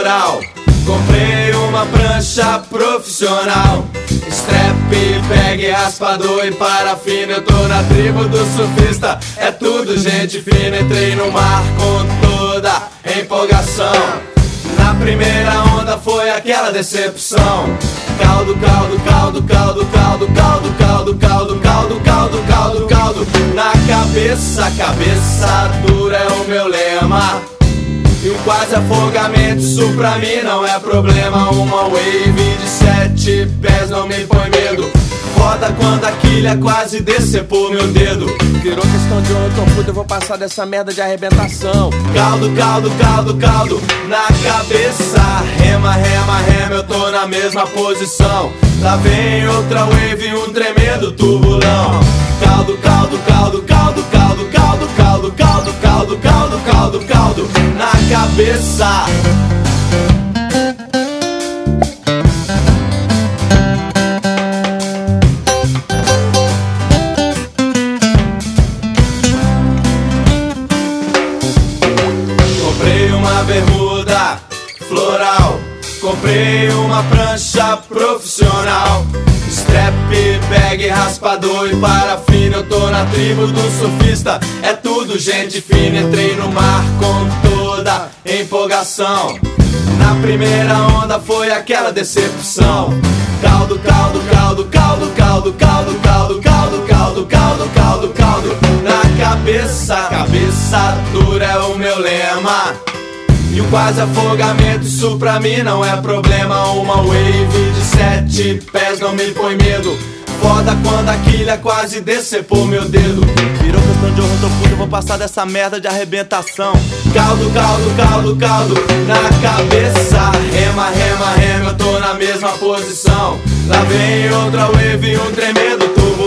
floral. Comprei uma prancha profissional, strap, bag, raspador e parafina. Eu tô na tribo do surfista, é tudo gente fina. Entrei no mar com toda empolgação. Na primeira onda foi aquela decepção. Caldo, caldo, caldo, caldo, caldo, caldo, caldo, caldo, caldo, caldo, caldo, caldo. Na cabeça, cabeça dura é o meu lema. E um quase afogamento, isso pra mim não é problema. Uma wave de 7 pés não me põe medo. Roda quando a quilha quase decepou meu dedo. Virou questão de honra, eu tô puto, eu vou passar dessa merda de arrebentação. Caldo, caldo, caldo, caldo na cabeça. Rema, rema, rema, eu tô na mesma posição. Lá vem outra wave, um tremendo turbulão. Caldo, caldo, caldo, caldo, caldo, caldo, caldo, caldo, caldo, caldo, caldo, caldo na cabeça. Comprei uma bermuda floral, comprei uma prancha profissional, strap, bag, raspador e parafina. Eu tô na tribo do surfista, é tudo gente fina. Entrei no mar com toda empolgação. Na primeira onda foi aquela decepção. Caldo, caldo, caldo, caldo, caldo, caldo, caldo, caldo, caldo, caldo, caldo, caldo na cabeça, cabeça dura é o meu lema. E um quase afogamento, isso pra mim não é problema. Uma wave de 7 pés não me põe medo. Foda quando a quilha quase decepou meu dedo. Virou questão de honra, eu tô puto, eu vou passar dessa merda de arrebentação. Caldo, caldo, caldo, caldo na cabeça. Rema, rema, rema, eu tô na mesma posição. Lá vem outra wave, um tremendo tubo.